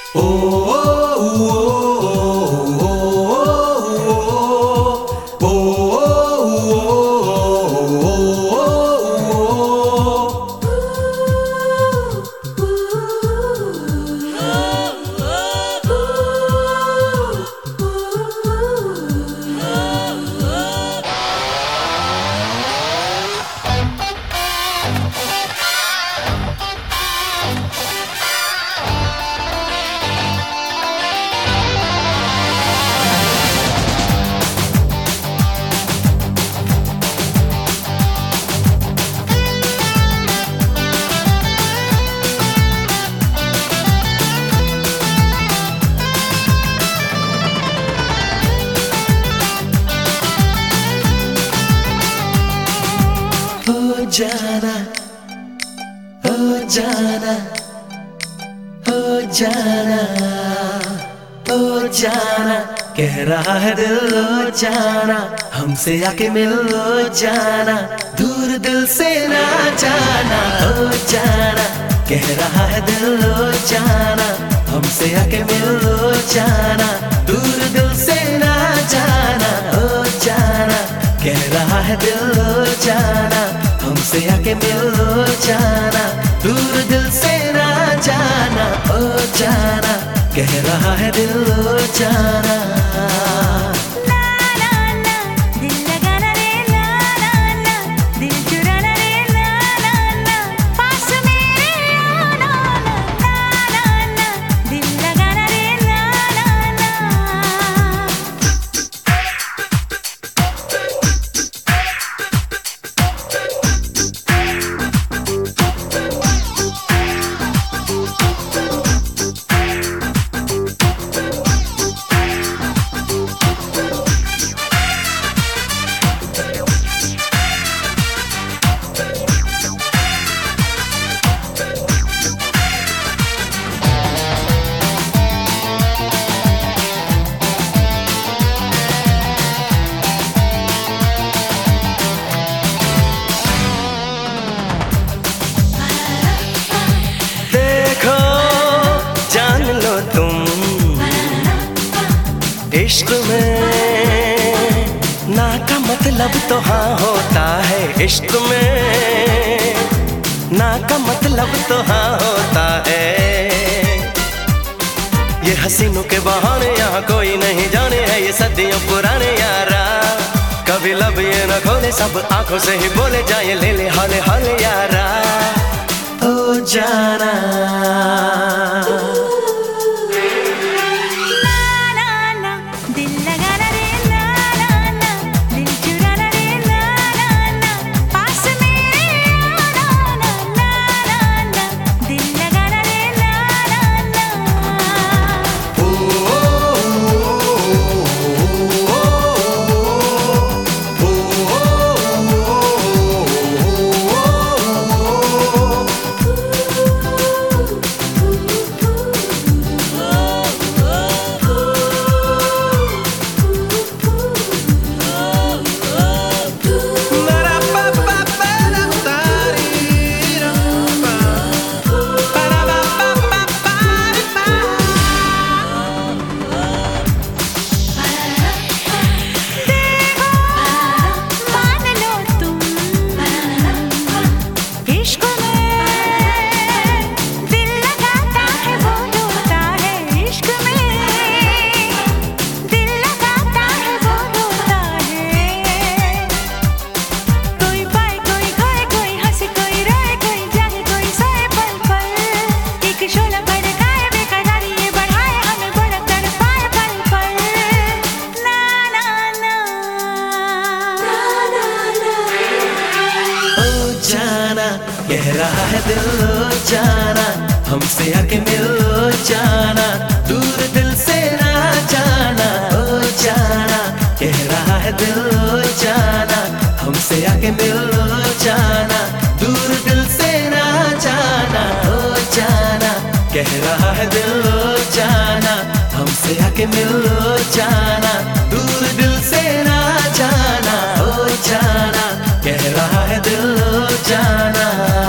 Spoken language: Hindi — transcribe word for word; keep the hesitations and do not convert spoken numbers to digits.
जाना ओ जाना ओ जाना ओ जाना कह रहा है दिल ओ जाना हमसे आके मिल ओ जाना दूर दिल से ना जाना ओ जाना कह रहा है दिल ओ जाना हमसे आके मिल ओ जाना दूर दिल से ना जाना ओ जाना कह रहा है दिल ओ जाना हमसे आके मिल ओ जाना दूर दिल से ना जाना ओ जाना कह रहा है दिल ओ जाना। इश्क में ना का मतलब तो हाँ होता है, इश्क में ना का मतलब तो हाँ होता है। ये हसीनों के बहाने यहाँ कोई नहीं जाने है, ये सदियों पुराने यारा। कभी लब ये न खोले सब आंखों से ही बोले जाए, ले ले हाले हाले यारा। ओ जाना कह रहा है दिल ओ जाना हमसे आके मिल ओ जाना दूर दिल से ना जाना ओ जाना। कह रहा है दिल ओ जाना हमसे आके मिल ओ जाना दूर दिल से ना जाना ओ जाना। कह रहा है दिल ओ जाना हमसे आके मिल ओ जाना दूर दिल से ना जाना ओ जाना। कह रहा है दिल ओ जाना।